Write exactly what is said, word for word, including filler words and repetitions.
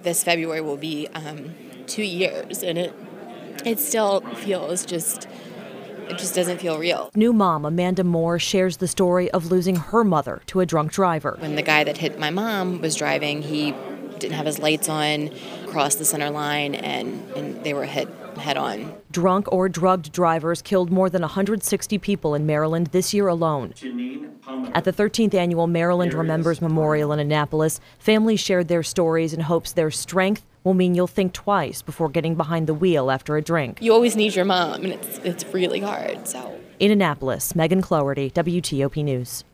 this February will be um, two years, and it it still feels just, it just doesn't feel real. New mom Amanda Moore shares the story of losing her mother to a drunk driver. When the guy that hit my mom was driving, he didn't have his lights on, crossed the center line, and, and they were hit head on. Drunk or drugged drivers killed more than one hundred sixty people in Maryland this year alone. At the thirteenth annual Maryland Remembers Memorial in Annapolis, families shared their stories in hopes their strength will mean you'll think twice before getting behind the wheel after a drink. You always need your mom, and it's it's really hard. So in Annapolis, Megan Cloherty, W T O P News.